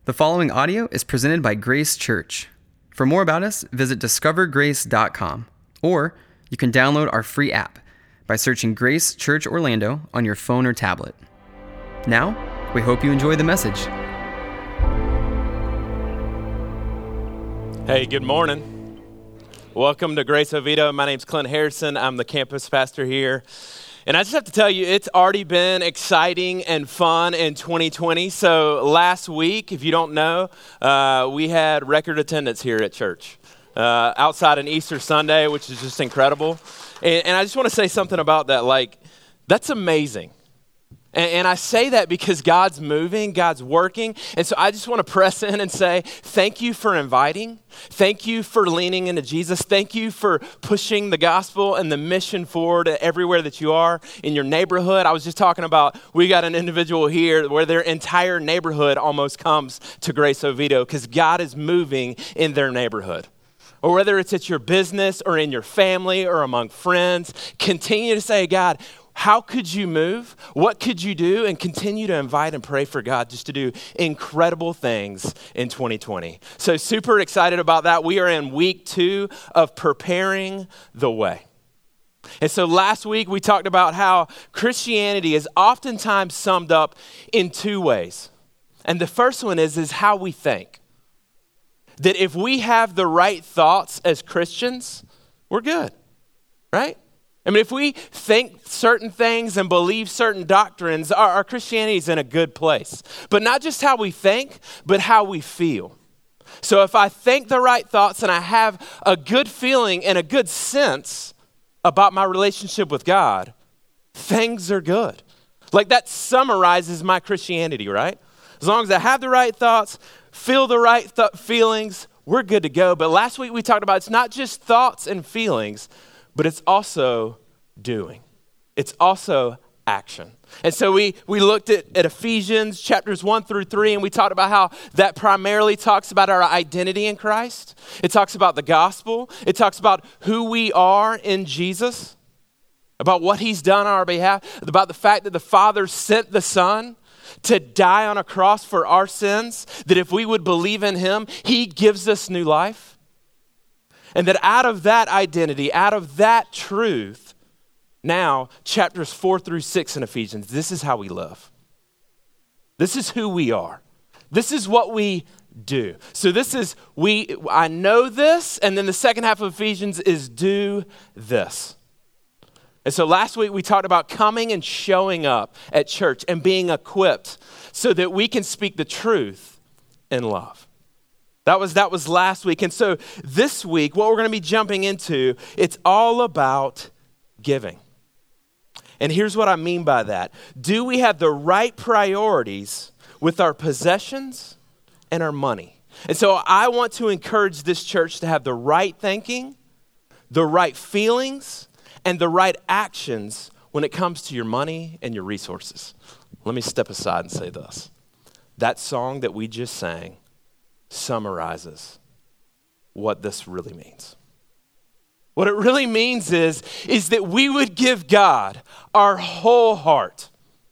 The following audio is presented by Grace Church. For more about us, visit discovergrace.com, or you can download our free app by searching Grace Church Orlando on your phone or tablet. Now, we hope you enjoy the message. Hey, good morning. Welcome to Grace Oviedo. My name's Clint Harrison. I'm the campus pastor here. And I just have to tell you, it's already been exciting and fun in 2020. So last week, if you don't know, we had record attendance here at church outside on Easter Sunday, which is just incredible. And I just want to say something about that. Like, that's amazing. And I say that because God's moving, God's working. And so I just want to press in and say, thank you for inviting. Thank you for leaning into Jesus. Thank you for pushing the gospel and the mission forward everywhere that you are in your neighborhood. I was just talking about, we got an individual here where their entire neighborhood almost comes to Grace Oviedo because God is moving in their neighborhood. Or whether it's at your business or in your family or among friends, continue to say, God, how could you move? What could you do? And continue to invite and pray for God just to do incredible things in 2020. So super excited about that. We are in week 2 of preparing the way. And so last week we talked about how Christianity is oftentimes summed up in 2 ways. And the first one is how we think. That if we have the right thoughts as Christians, we're good, right? I mean, if we think certain things and believe certain doctrines, our Christianity is in a good place. But not just how we think, but how we feel. So if I think the right thoughts and I have a good feeling and a good sense about my relationship with God, things are good. Like that summarizes my Christianity, right? As long as I have the right thoughts, feel the right feelings, we're good to go. But last week we talked about it's not just thoughts and feelings, but it's also doing. It's also action. And so we looked at Ephesians chapters 1 through 3, and we talked about how that primarily talks about our identity in Christ. It talks about the gospel. It talks about who we are in Jesus, about what he's done on our behalf, about the fact that the Father sent the Son to die on a cross for our sins, that if we would believe in him, he gives us new life. And that out of that identity, out of that truth, now chapters 4 through 6 in Ephesians, this is how we live. This is who we are. This is what we do. So this is, I know this, and then the second half of Ephesians is do this. And so last week we talked about coming and showing up at church and being equipped so that we can speak the truth in love. That was last week. And so this week, what we're going to be jumping into, it's all about giving. And here's what I mean by that. Do we have the right priorities with our possessions and our money? And so I want to encourage this church to have the right thinking, the right feelings, and the right actions when it comes to your money and your resources. Let me step aside and say this. That song that we just sang summarizes what this really means. What it really means is that we would give God our whole heart.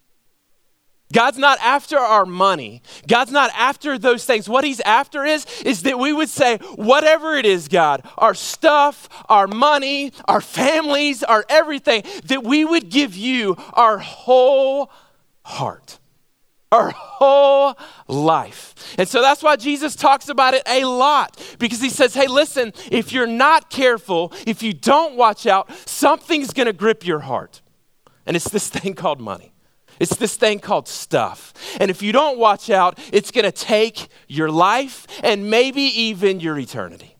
God's not after our money. God's not after those things. What he's after is that we would say, whatever it is, God, our stuff, our money, our families, our everything, that we would give you our whole heart. Our whole life. And so that's why Jesus talks about it a lot, because he says, hey, listen, if you're not careful, if you don't watch out, something's going to grip your heart. And it's this thing called money. It's this thing called stuff. And if you don't watch out, it's going to take your life and maybe even your eternity.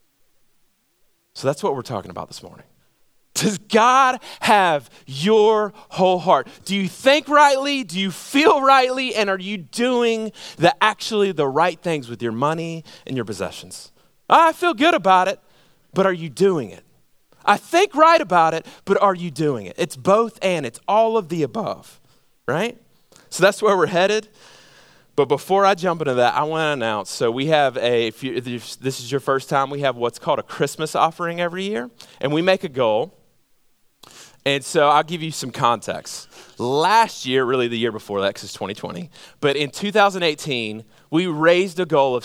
So that's what we're talking about this morning. Does God have your whole heart? Do you think rightly? Do you feel rightly? And are you doing actually the right things with your money and your possessions? I feel good about it, but are you doing it? I think right about it, but are you doing it? It's both and. It's all of the above, right? So that's where we're headed. But before I jump into that, I want to announce, so we have if this is your first time, we have what's called a Christmas offering every year. And we make a goal. And so I'll give you some context. Last year, really the year before that, because it's 2020, but in 2018, we raised a goal of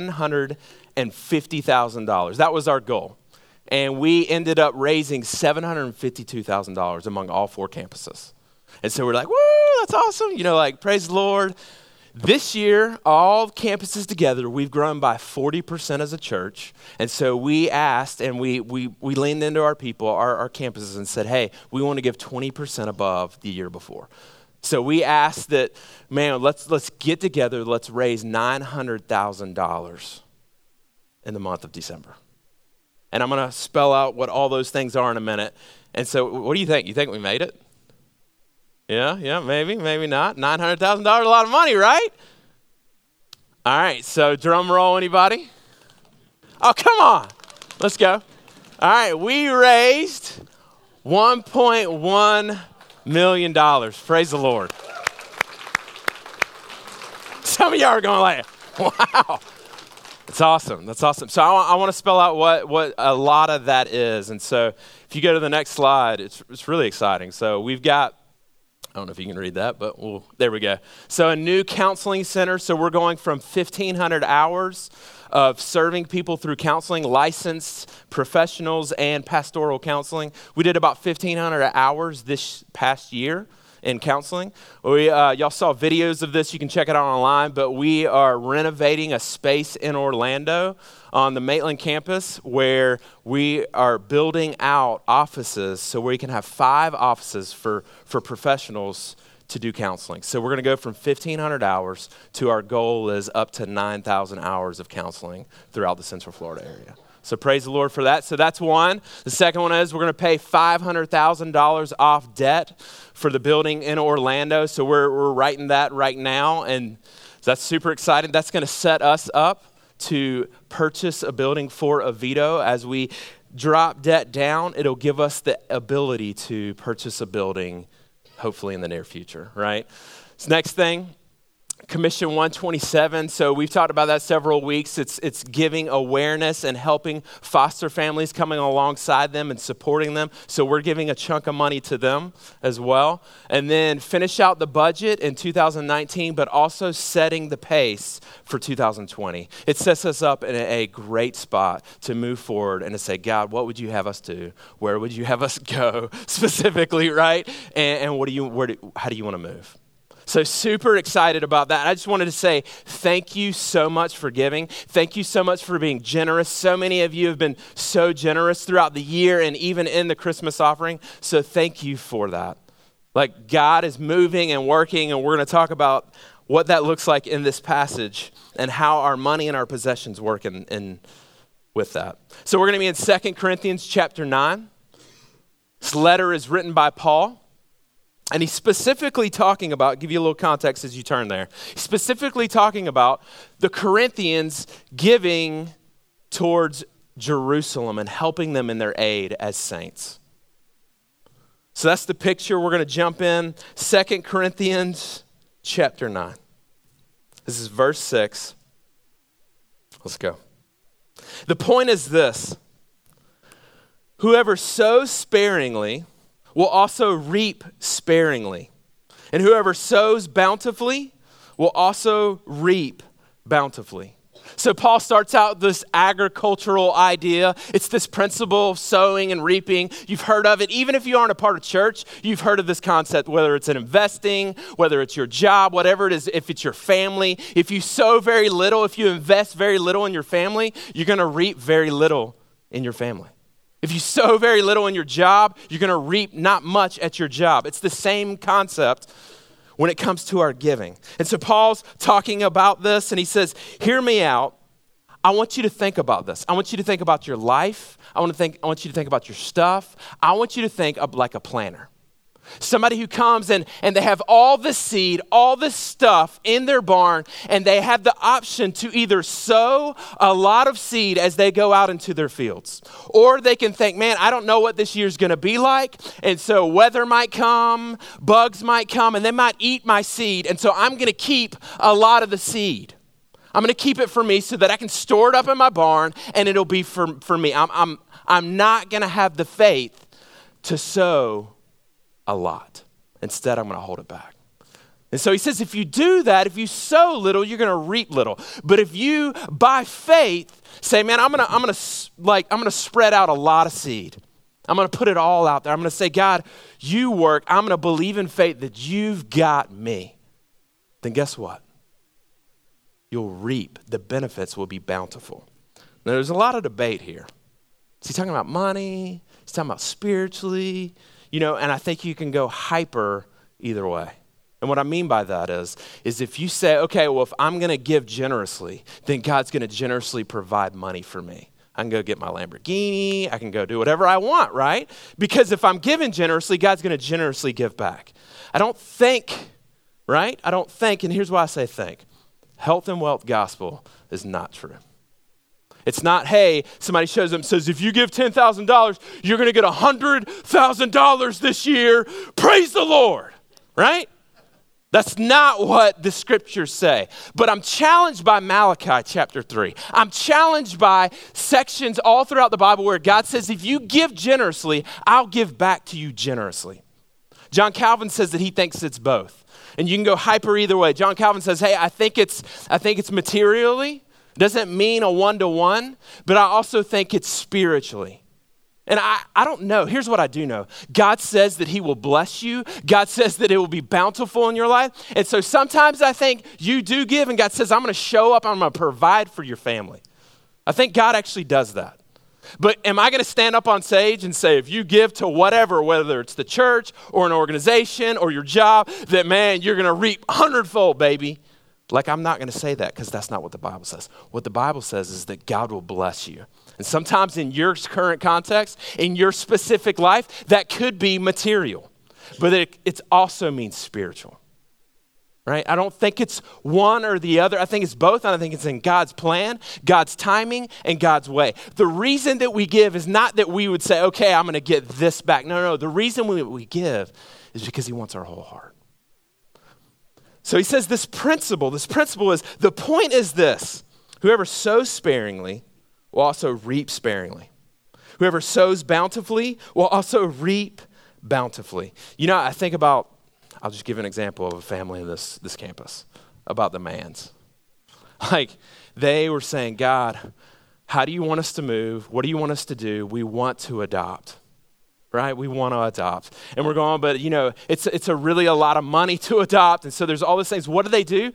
$750,000. That was our goal. And we ended up raising $752,000 among all 4 campuses. And so we're like, woo, that's awesome. Praise the Lord. This year, all campuses together, we've grown by 40% as a church. And so we asked and we leaned into our people, our campuses, and said, hey, we want to give 20% above the year before. So we asked that, man, let's get together, let's raise $900,000 in the month of December. And I'm going to spell out what all those things are in a minute. And so what do you think? You think we made it? Yeah, maybe not. $900,000, a lot of money, right? All right, so drum roll, anybody? Oh, come on. Let's go. All right, we raised $1.1 million. Praise the Lord. Some of y'all are going like, wow. That's awesome. So I want to spell out what a lot of that is. And so if you go to the next slide, it's really exciting. So we've got, I don't know if you can read that, but there we go. So a new counseling center. So we're going from 1,500 hours of serving people through counseling, licensed professionals and pastoral counseling. We did about 1,500 hours this past year in counseling. Y'all saw videos of this. You can check it out online, but we are renovating a space in Orlando on the Maitland campus where we are building out offices so we can have 5 offices for professionals to do counseling. So we're going to go from 1,500 hours to our goal is up to 9,000 hours of counseling throughout the Central Florida area. So praise the Lord for that. So that's one. The second one is we're going to pay $500,000 off debt for the building in Orlando. So we're writing that right now, and that's super exciting. That's going to set us up to purchase a building for Avito. As we drop debt down, it'll give us the ability to purchase a building, hopefully in the near future, right? So next thing. Commission 127, so we've talked about that several weeks. It's giving awareness and helping foster families, coming alongside them and supporting them. So we're giving a chunk of money to them as well. And then finish out the budget in 2019, but also setting the pace for 2020. It sets us up in a great spot to move forward and to say, God, what would you have us do? Where would you have us go specifically, right? And how do you want to move? So super excited about that. I just wanted to say thank you so much for giving. Thank you so much for being generous. So many of you have been so generous throughout the year and even in the Christmas offering. So thank you for that. Like God is moving and working, and we're going to talk about what that looks like in this passage and how our money and our possessions work in with that. So we're going to be in 2 Corinthians chapter 9. This letter is written by Paul. And he's specifically talking about, give you a little context as you turn there, he's specifically talking about the Corinthians giving towards Jerusalem and helping them in their aid as saints. So that's the picture. We're going to jump in 2 Corinthians chapter 9. This is verse 6. Let's go. The point is this: whoever sows sparingly will also reap sparingly. And whoever sows bountifully will also reap bountifully. So Paul starts out this agricultural idea. It's this principle of sowing and reaping. You've heard of it. Even if you aren't a part of church, you've heard of this concept, whether it's in investing, whether it's your job, whatever it is, if it's your family. If you sow very little, if you invest very little in your family, you're going to reap very little in your family. If you sow very little in your job, you're going to reap not much at your job. It's the same concept when it comes to our giving. And so Paul's talking about this, and he says, hear me out. I want you to think about this. I want you to think about your life. I want you to think about your stuff. I want you to think of like a planner. Somebody who comes and they have all this seed, all this stuff in their barn, and they have the option to either sow a lot of seed as they go out into their fields, or they can think, man, I don't know what this year's going to be like, and so weather might come, bugs might come, and they might eat my seed, and so I'm going to keep a lot of the seed. I'm going to keep it for me so that I can store it up in my barn, and it'll be for me. I'm not going to have the faith to sow a lot. Instead, I'm going to hold it back. And so he says, if you do that, if you sow little, you're going to reap little. But if you, by faith, say, man, I'm going to spread out a lot of seed. I'm going to put it all out there. I'm going to say, God, you work. I'm going to believe in faith that you've got me. Then guess what? You'll reap. The benefits will be bountiful. Now, there's a lot of debate here. Is he talking about money? He's talking about spiritually, and I think you can go hyper either way. And what I mean by that is if you say, okay, well, if I'm going to give generously, then God's going to generously provide money for me. I can go get my Lamborghini. I can go do whatever I want, right? Because if I'm giving generously, God's going to generously give back. I don't think, and here's why I say think. Health and wealth gospel is not true. It's not, hey, somebody shows up and says, if you give $10,000, you're going to get $100,000 this year. Praise the Lord, right? That's not what the scriptures say. But I'm challenged by Malachi chapter 3. I'm challenged by sections all throughout the Bible where God says, if you give generously, I'll give back to you generously. John Calvin says that he thinks it's both. And you can go hyper either way. John Calvin says, hey, I think it's materially. Doesn't mean a one-to-one, but I also think it's spiritually. And I don't know. Here's what I do know. God says that he will bless you. God says that it will be bountiful in your life. And so sometimes I think you do give, and God says, I'm going to show up. I'm going to provide for your family. I think God actually does that. But am I going to stand up on stage and say, if you give to whatever, whether it's the church or an organization or your job, that, man, you're going to reap 100-fold, baby? Like, I'm not going to say that because that's not what the Bible says. What the Bible says is that God will bless you. And sometimes in your current context, in your specific life, that could be material. But it also means spiritual, right? I don't think it's one or the other. I think it's both, and I think it's in God's plan, God's timing, and God's way. The reason that we give is not that we would say, okay, I'm going to get this back. No. The reason we give is because he wants our whole heart. So he says this principle is, the point is this: whoever sows sparingly will also reap sparingly. Whoever sows bountifully will also reap bountifully. I think about, I'll just give an example of a family in this campus, about the Manns. Like, they were saying, God, how do you want us to move? What do you want us to do? We want to adopt. Right? We want to adopt. And we're going, but it's really a lot of money to adopt. And so there's all these things. What do?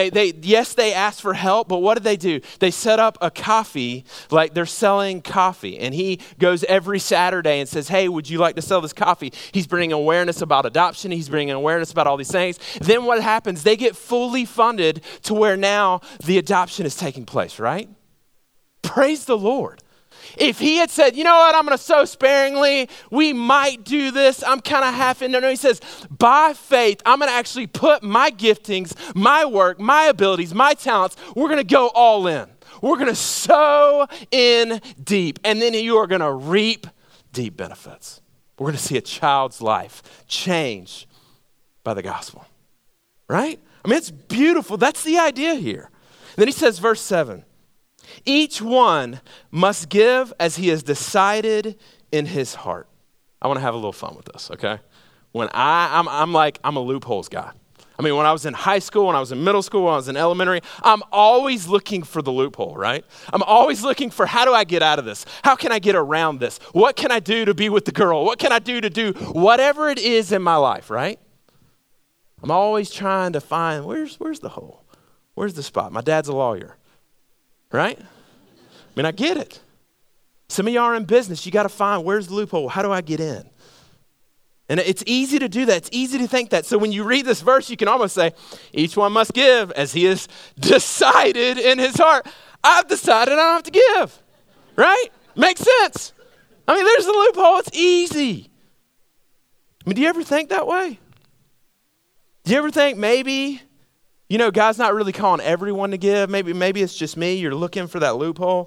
They ask for help, but what do? They set up a coffee, like they're selling coffee. And he goes every Saturday and says, hey, would you like to sell this coffee? He's bringing awareness about adoption. He's bringing awareness about all these things. Then what happens? They get fully funded to where now the adoption is taking place, right? Praise the Lord. If he had said, you know what, I'm going to sow sparingly, we might do this, I'm kind of half in there. No, he says, by faith, I'm going to actually put my giftings, my work, my abilities, my talents, we're going to go all in. We're going to sow in deep, and then you are going to reap deep benefits. We're going to see a child's life change by the gospel, right? I mean, it's beautiful. That's the idea here. And then he says, verse 7, each one must give as he has decided in his heart. I want to have a little fun with this, okay? When I'm a loopholes guy. I mean, when I was in high school, when I was in middle school, when I was in elementary, I'm always looking for the loophole, right? I'm always looking for, how do I get out of this? How can I get around this? What can I do to be with the girl? What can I do to do whatever it is in my life, right? I'm always trying to find, where's the hole? Where's the spot? My dad's a lawyer. Right? I mean, I get it. Some of y'all are in business. You got to find, where's the loophole? How do I get in? And it's easy to do that. It's easy to think that. So when you read this verse, you can almost say, each one must give as he has decided in his heart. I've decided I don't have to give. Right? Makes sense. I mean, there's the loophole. It's easy. I mean, do you ever think that way? Do you ever think maybe, God's not really calling everyone to give. Maybe it's just me. You're looking for that loophole.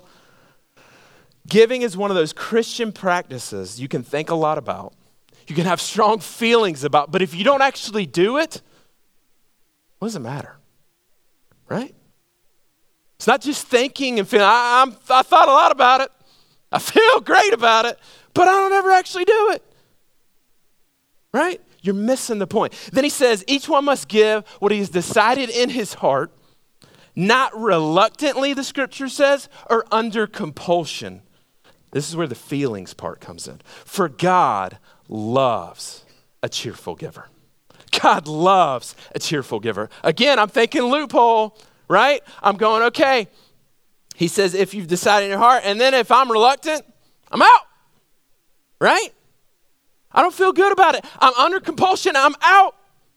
Giving is one of those Christian practices you can think a lot about. You can have strong feelings about, but if you don't actually do it, what does it matter? Right? It's not just thinking and feeling, I thought a lot about it. I feel great about it, but I don't ever actually do it. Right? You're missing the point. Then he says, each one must give what he has decided in his heart, not reluctantly, the scripture says, or under compulsion. This is where the feelings part comes in. For God loves a cheerful giver. God loves a cheerful giver. Again, I'm thinking loophole, right? I'm going, okay. He says, if you've decided in your heart, and then if I'm reluctant, I'm out, right? I don't feel good about it. I'm under compulsion, I'm out.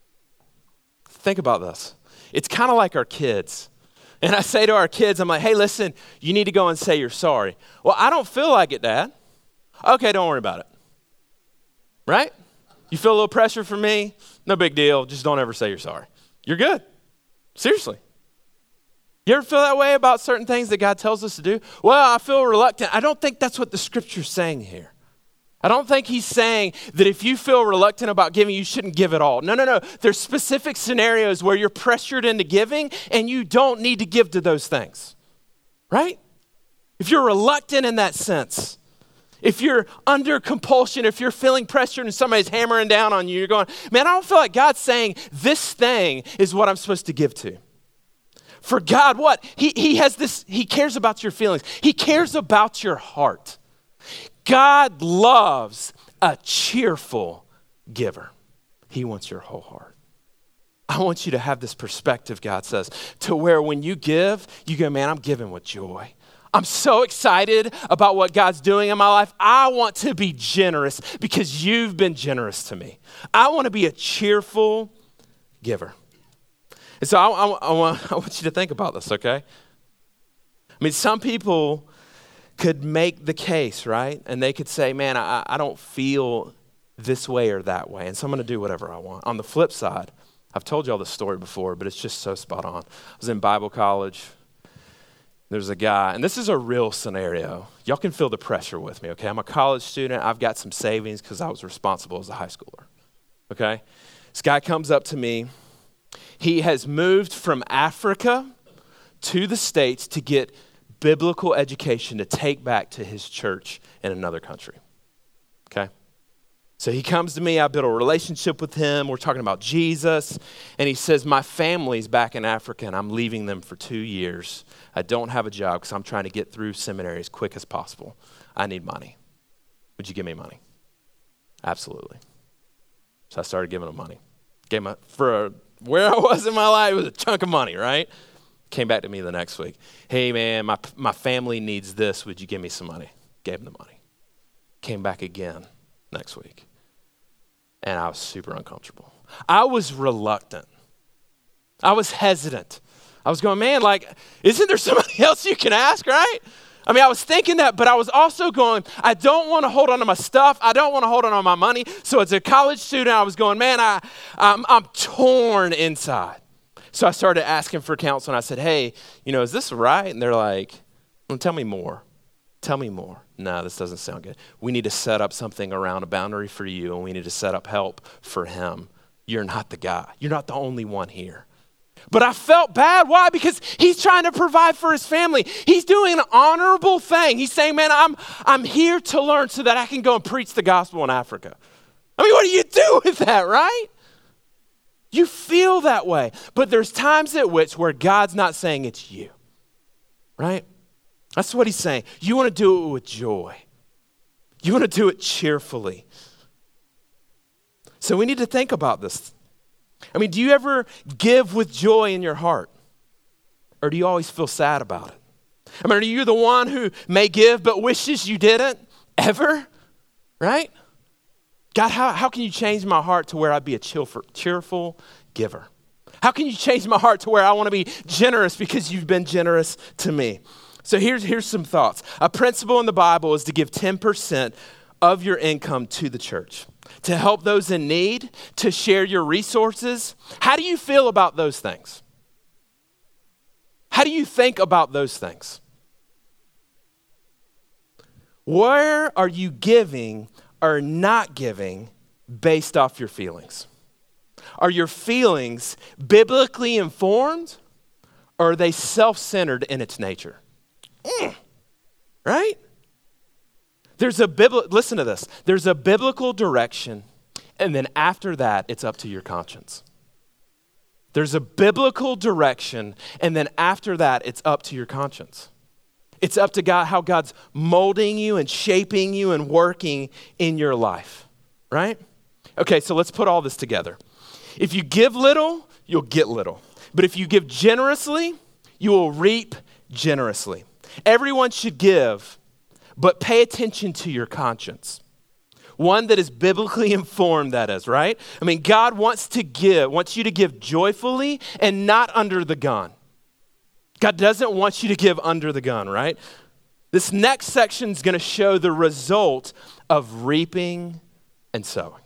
Think about this. It's kind of like our kids. And I say to our kids, I'm like, hey, listen, you need to go and say you're sorry. Well, I don't feel like it, Dad. Okay, don't worry about it. Right? You feel a little pressure from me? No big deal. Just don't ever say you're sorry. You're good. Seriously. You ever feel that way about certain things that God tells us to do? Well, I feel reluctant. I don't think that's what the scripture's saying here. I don't think he's saying that if you feel reluctant about giving, you shouldn't give at all. No. There's specific scenarios where you're pressured into giving and you don't need to give to those things, right? If you're reluctant in that sense, if you're under compulsion, if you're feeling pressured and somebody's hammering down on you, you're going, man, I don't feel like God's saying this thing is what I'm supposed to give to. For God, what? He has this, he cares about your feelings. He cares about your heart. God loves a cheerful giver. He wants your whole heart. I want you to have this perspective, God says, to where when you give, you go, man, I'm giving with joy. I'm so excited about what God's doing in my life. I want to be generous because you've been generous to me. I want to be a cheerful giver. And so I want you to think about this, okay? I mean, some people could make the case, right? And they could say, man, I don't feel this way or that way, and so I'm going to do whatever I want. On the flip side, I've told y'all this story before, but it's just so spot on. I was in Bible college. There's a guy, and this is a real scenario. Y'all can feel the pressure with me, okay? I'm a college student. I've got some savings because I was responsible as a high schooler, okay? This guy comes up to me. He has moved from Africa to the States to get biblical education to take back to his church in another country, okay? So he comes to me. I built a relationship with him. We're talking about Jesus. And he says, my family's back in Africa, and I'm leaving them for 2 years. I don't have a job because I'm trying to get through seminary as quick as possible. I need money. Would you give me money? Absolutely. So I started giving him money. Gave him for where I was in my life, it was a chunk of money, right? Came back to me the next week. Hey, man, my family needs this. Would you give me some money? Gave him the money. Came back again next week. And I was super uncomfortable. I was reluctant. I was hesitant. I was going, man, like, isn't there somebody else you can ask, right? I mean, I was thinking that, but I was also going, I don't want to hold on to my stuff. I don't want to hold on to my money. So as a college student, I was going, man, I'm torn inside. So I started asking for counsel, and I said, hey, is this right? And they're like, well, tell me more. Tell me more. No, this doesn't sound good. We need to set up something around a boundary for you, and we need to set up help for him. You're not the guy. You're not the only one here. But I felt bad. Why? Because he's trying to provide for his family. He's doing an honorable thing. He's saying, man, I'm here to learn so that I can go and preach the gospel in Africa. I mean, what do you do with that, right? You feel that way. But there's times at which where God's not saying it's you, right? That's what he's saying. You want to do it with joy. You want to do it cheerfully. So we need to think about this. I mean, do you ever give with joy in your heart? Or do you always feel sad about it? I mean, are you the one who may give but wishes you didn't ever? Right? God, how can you change my heart to where I'd be a cheerful giver? How can you change my heart to where I want to be generous because you've been generous to me? So here's some thoughts. A principle in the Bible is to give 10% of your income to the church, to help those in need, to share your resources. How do you feel about those things? How do you think about those things? Where are you giving or not giving based off your feelings? Are your feelings biblically informed, or are they self-centered in its nature? Right? Listen to this. There's a biblical direction And then after that, it's up to your conscience. There's a biblical direction, and then after that, it's up to your conscience. It's up to God, how God's molding you and shaping you and working in your life, right? Okay, so let's put all this together. If you give little, you'll get little. But if you give generously, you will reap generously. Everyone should give, but pay attention to your conscience. One that is biblically informed, that is, right? I mean, God wants you to give joyfully and not under the gun. God doesn't want you to give under the gun, right? This next section is going to show the result of reaping and sowing.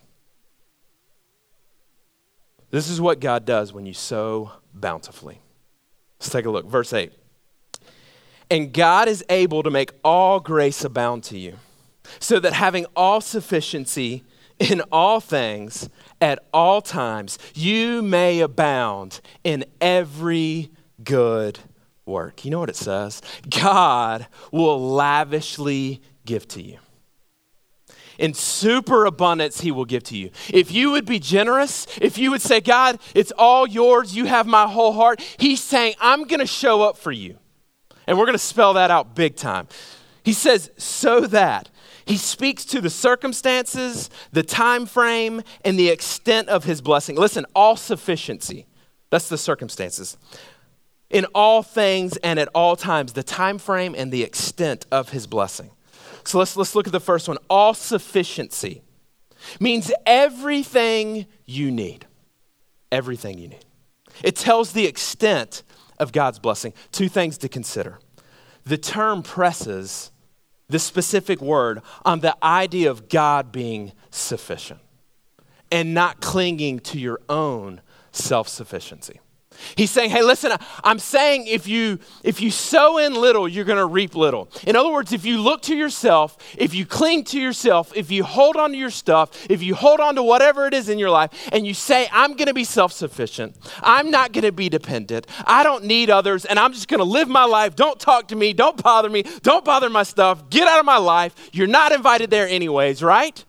This is what God does when you sow bountifully. Let's take a look. Verse 8. And God is able to make all grace abound to you, so that having all sufficiency in all things at all times, you may abound in every good work. You know what it says? God will lavishly give to you. In superabundance, he will give to you. If you would be generous, if you would say, God, it's all yours, you have my whole heart, he's saying, I'm going to show up for you. And we're going to spell that out big time. He says, so that. He speaks to the circumstances, the time frame, and the extent of his blessing. Listen, all sufficiency. That's the circumstances. In all things and at all times, the time frame and the extent of his blessing. So let's look at the first one. All sufficiency means everything you need. Everything you need. It tells the extent of God's blessing. Two things to consider. The term presses the specific word on the idea of God being sufficient and not clinging to your own self-sufficiency. He's saying, hey, listen, I'm saying if you sow in little, you're going to reap little. In other words, if you look to yourself, if you cling to yourself, if you hold on to your stuff, if you hold on to whatever it is in your life, and you say, I'm going to be self-sufficient, I'm not going to be dependent, I don't need others, and I'm just going to live my life, don't talk to me, don't bother my stuff, get out of my life, you're not invited there anyways, right?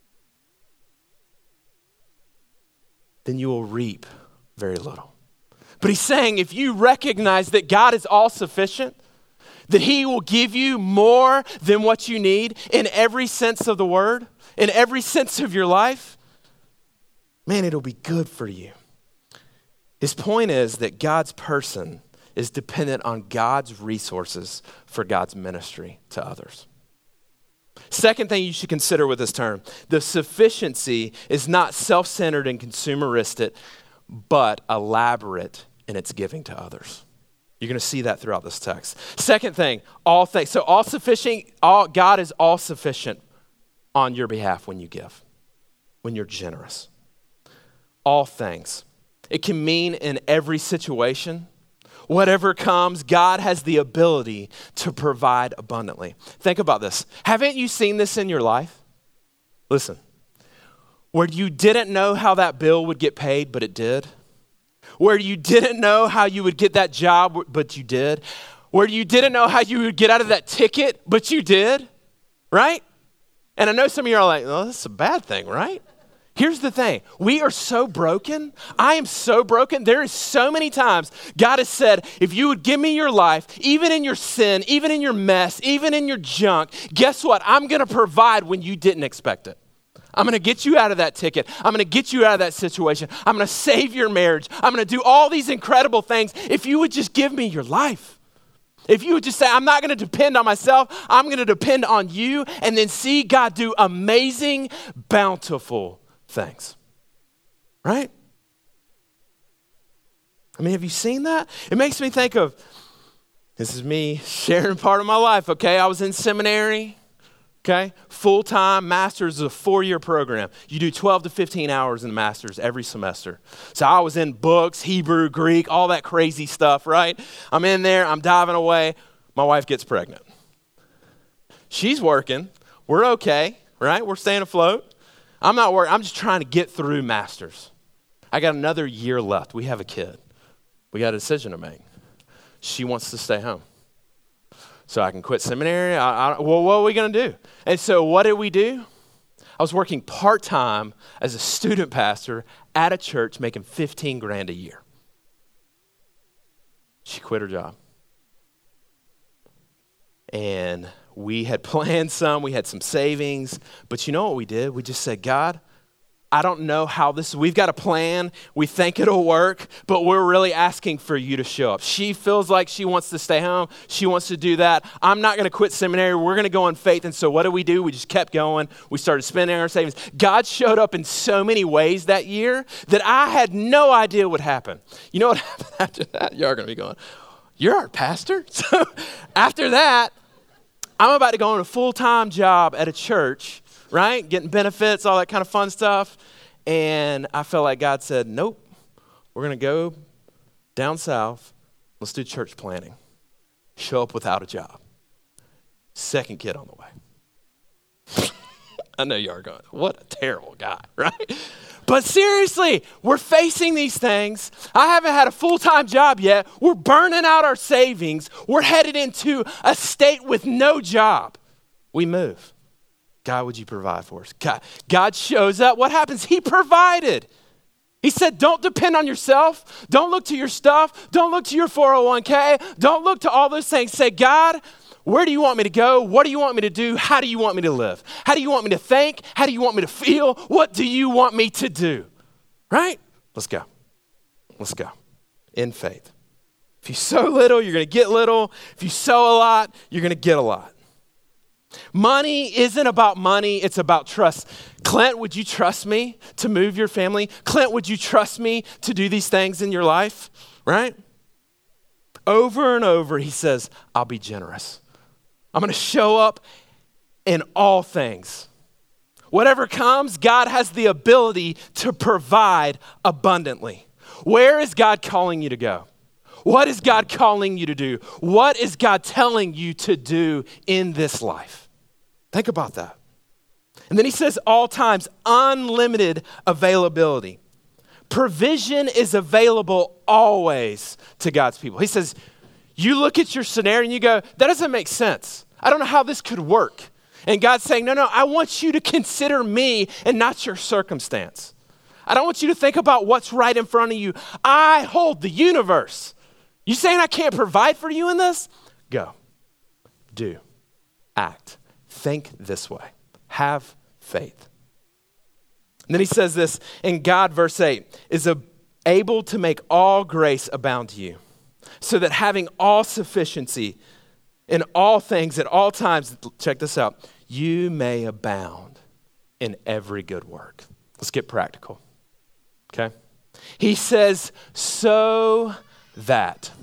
Then you will reap very little. But he's saying if you recognize that God is all sufficient, that he will give you more than what you need in every sense of the word, in every sense of your life, man, it'll be good for you. His point is that God's person is dependent on God's resources for God's ministry to others. Second thing you should consider with this term, the sufficiency is not self-centered and consumeristic, but elaborate in its giving to others. You're going to see that throughout this text. Second thing, all things. So all sufficient, God is all sufficient on your behalf when you give, when you're generous. All things. It can mean in every situation, whatever comes, God has the ability to provide abundantly. Think about this. Haven't you seen this in your life? Listen, where you didn't know how that bill would get paid, but it did. Where you didn't know how you would get that job, but you did. Where you didn't know how you would get out of that ticket, but you did, right? And I know some of you are like, oh, that's a bad thing, right? Here's the thing. We are so broken. I am so broken. There is so many times God has said, if you would give me your life, even in your sin, even in your mess, even in your junk, guess what? I'm going to provide when you didn't expect it. I'm going to get you out of that ticket. I'm going to get you out of that situation. I'm going to save your marriage. I'm going to do all these incredible things if you would just give me your life. If you would just say, I'm not going to depend on myself, I'm going to depend on you, and then see God do amazing, bountiful things. Right? I mean, have you seen that? It makes me think of, this is me sharing part of my life, okay? I was in seminary. Okay, full-time master's is a 4-year program. You do 12 to 15 hours in the master's every semester. So I was in books, Hebrew, Greek, all that crazy stuff, right? I'm in there, I'm diving away. My wife gets pregnant. She's working. We're okay, right? We're staying afloat. I'm not working. I'm just trying to get through master's. I got another year left. We have a kid. We got a decision to make. She wants to stay home. So I can quit seminary. Well, what are we going to do? And so what did we do? I was working part-time as a student pastor at a church making $15,000 a year. She quit her job. And we had planned we had some savings, but you know what we did? We just said, God, I don't know how we've got a plan. We think it'll work, but we're really asking for you to show up. She feels like she wants to stay home. She wants to do that. I'm not going to quit seminary. We're going to go in faith. And so what do? We just kept going. We started spending our savings. God showed up in so many ways that year that I had no idea would happen. You know what happened after that? You're going to be going, you're our pastor? So after that, I'm about to go on a full-time job at a church, right? Getting benefits, all that kind of fun stuff. And I felt like God said, nope, we're going to go down south. Let's do church planning. Show up without a job. Second kid on the way. I know you are going, what a terrible guy, right? But seriously, we're facing these things. I haven't had a full-time job yet. We're burning out our savings. We're headed into a state with no job. We move. God, would you provide for us? God shows up. What happens? He provided. He said, don't depend on yourself. Don't look to your stuff. Don't look to your 401k. Don't look to all those things. Say, God, where do you want me to go? What do you want me to do? How do you want me to live? How do you want me to think? How do you want me to feel? What do you want me to do? Right? Let's go. Let's go. In faith. If you sow little, you're going to get little. If you sow a lot, you're going to get a lot. Money isn't about money, it's about trust. Clint, would you trust me to move your family? Clint, would you trust me to do these things in your life? Right? Over and over, he says, I'll be generous. I'm going to show up in all things. Whatever comes, God has the ability to provide abundantly. Where is God calling you to go? What is God calling you to do? What is God telling you to do in this life? Think about that. And then he says all times, unlimited availability. Provision is available always to God's people. He says, you look at your scenario and you go, that doesn't make sense. I don't know how this could work. And God's saying, no, I want you to consider me and not your circumstance. I don't want you to think about what's right in front of you. I hold the universe. You saying I can't provide for you in this? Go, do, act, think this way, have faith. And then he says this, and God, verse 8, is able to make all grace abound to you, so that having all sufficiency in all things at all times, check this out, you may abound in every good work. Let's get practical, okay? He says, so that.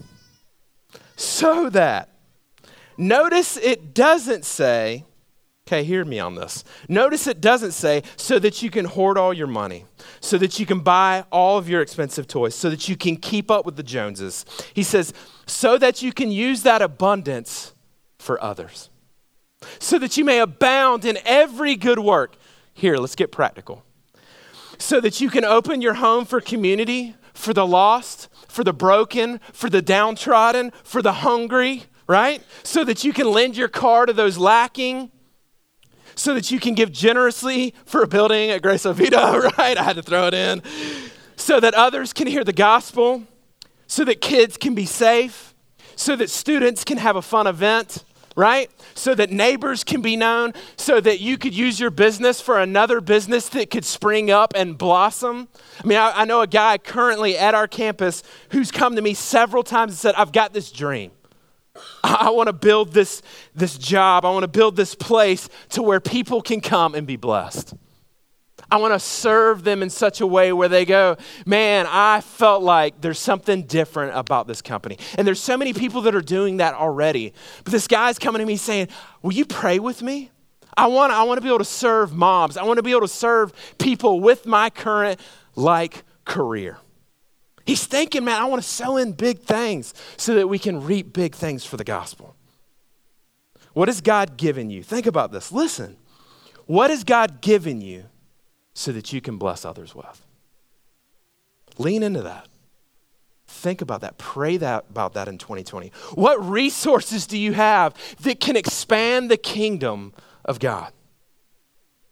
Notice it doesn't say, okay, hear me on this. Notice it doesn't say, so that you can hoard all your money, so that you can buy all of your expensive toys, so that you can keep up with the Joneses. He says, so that you can use that abundance for others, so that you may abound in every good work. Here, let's get practical. So that you can open your home for community, for the lost, for the broken, for the downtrodden, for the hungry, right? So that you can lend your car to those lacking, so that you can give generously for a building at Grace Oviedo, right? I had to throw it in. So that others can hear the gospel, so that kids can be safe, so that students can have a fun event, right? So that neighbors can be known, so that you could use your business for another business that could spring up and blossom. I mean, I know a guy currently at our campus who's come to me several times and said, I've got this dream. I want to build this job. I want to build this place to where people can come and be blessed. I want to serve them in such a way where they go, man, I felt like there's something different about this company. And there's so many people that are doing that already. But this guy's coming to me saying, will you pray with me? I want to be able to serve moms. I want to be able to serve people with my current career. He's thinking, man, I want to sow in big things so that we can reap big things for the gospel. What has God given you? Think about this. Listen, what has God given you so that you can bless others with? Lean into that. Think about that. Pray about that in 2020. What resources do you have that can expand the kingdom of God?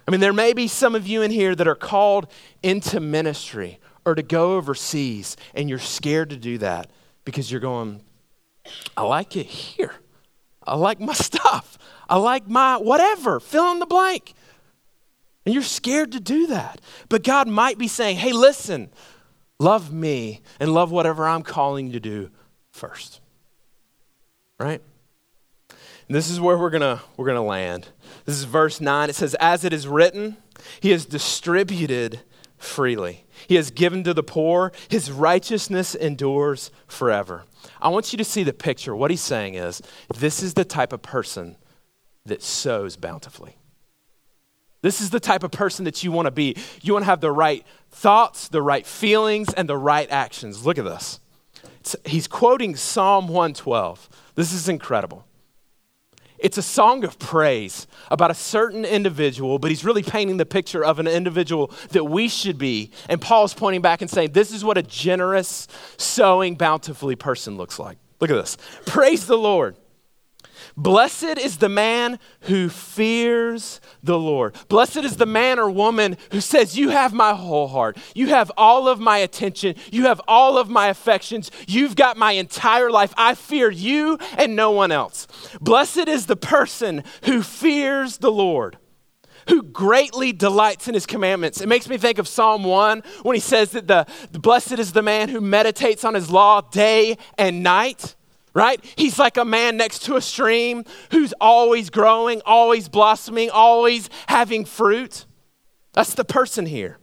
I mean, there may be some of you in here that are called into ministry or to go overseas, and you're scared to do that because you're going, I like it here. I like my stuff. I like my whatever, fill in the blank. And you're scared to do that. But God might be saying, hey, listen, love me and love whatever I'm calling you to do first. Right? And this is where we're gonna land. This is verse 9. It says, as it is written, he has distributed freely. He has given to the poor. His righteousness endures forever. I want you to see the picture. What he's saying is, this is the type of person that sows bountifully. This is the type of person that you want to be. You want to have the right thoughts, the right feelings, and the right actions. Look at this. He's quoting Psalm 112. This is incredible. It's a song of praise about a certain individual, but he's really painting the picture of an individual that we should be. And Paul's pointing back and saying, this is what a generous, sowing bountifully person looks like. Look at this. Praise the Lord. Blessed is the man who fears the Lord. Blessed is the man or woman who says, you have my whole heart. You have all of my attention. You have all of my affections. You've got my entire life. I fear you and no one else. Blessed is the person who fears the Lord, who greatly delights in his commandments. It makes me think of Psalm 1 when he says that the blessed is the man who meditates on his law day and night. Right? He's like a man next to a stream who's always growing, always blossoming, always having fruit. That's the person here.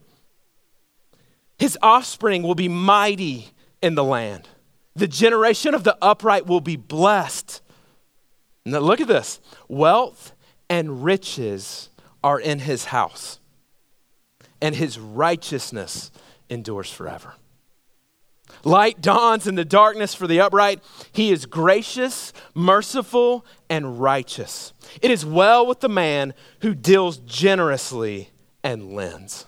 His offspring will be mighty in the land. The generation of the upright will be blessed. Now look at this. Wealth and riches are in his house, and his righteousness endures forever. Light dawns in the darkness for the upright. He is gracious, merciful, and righteous. It is well with the man who deals generously and lends,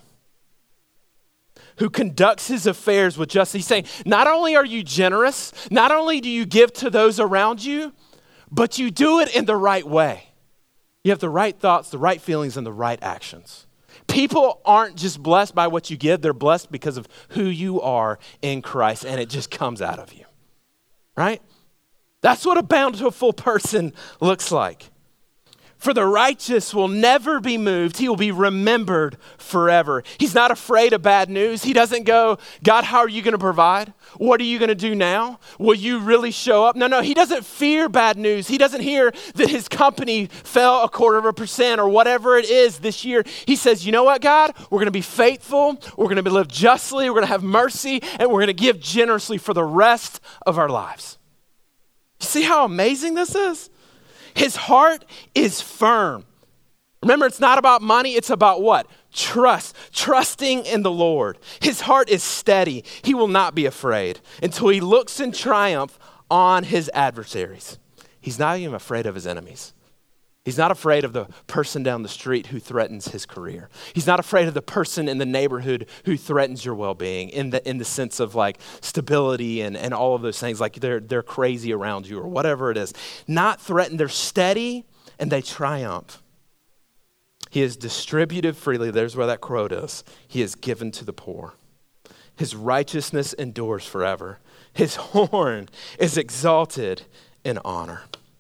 who conducts his affairs with justice. He's saying, not only are you generous, not only do you give to those around you, but you do it in the right way. You have the right thoughts, the right feelings, and the right actions. People aren't just blessed by what you give. They're blessed because of who you are in Christ, and it just comes out of you, right? That's what a bountiful person looks like. For the righteous will never be moved. He will be remembered forever. He's not afraid of bad news. He doesn't go, God, how are you going to provide? What are you going to do now? Will you really show up? No, he doesn't fear bad news. He doesn't hear that his company fell 0.25% or whatever it is this year. He says, you know what, God? We're going to be faithful. We're going to live justly. We're going to have mercy, and we're going to give generously for the rest of our lives. You see how amazing this is? His heart is firm. Remember, it's not about money. It's about what? Trusting in the Lord. His heart is steady. He will not be afraid until he looks in triumph on his adversaries. He's not even afraid of his enemies. He's not afraid of the person down the street who threatens his career. He's not afraid of the person in the neighborhood who threatens your well-being in the sense of like stability and all of those things, like they're crazy around you or whatever it is. Not threatened, they're steady and they triumph. He is distributed freely. There's where that quote is. He is given to the poor. His righteousness endures forever. His horn is exalted in honor.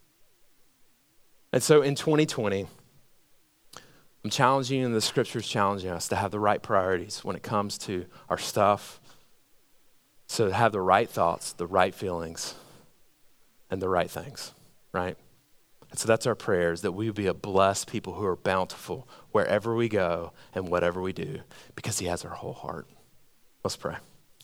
And so in 2020, I'm challenging you, and the scripture's challenging us to have the right priorities when it comes to our stuff. So to have the right thoughts, the right feelings, and the right things, right? And so that's our prayers, that we would be a blessed people who are bountiful wherever we go and whatever we do, because he has our whole heart. Let's pray.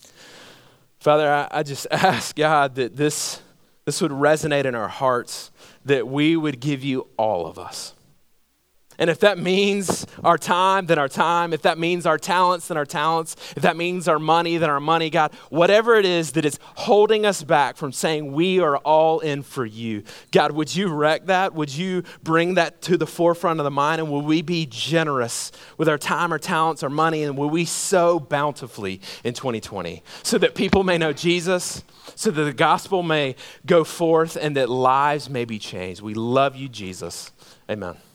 Father, I just ask, God, that this would resonate in our hearts, that we would give you all of us. And if that means our time, then our time. If that means our talents, then our talents. If that means our money, then our money. God, whatever it is that is holding us back from saying we are all in for you. God, would you wreck that? Would you bring that to the forefront of the mind? And will we be generous with our time, our talents, our money? And will we sow bountifully in 2020 so that people may know Jesus, so that the gospel may go forth and that lives may be changed? We love you, Jesus. Amen.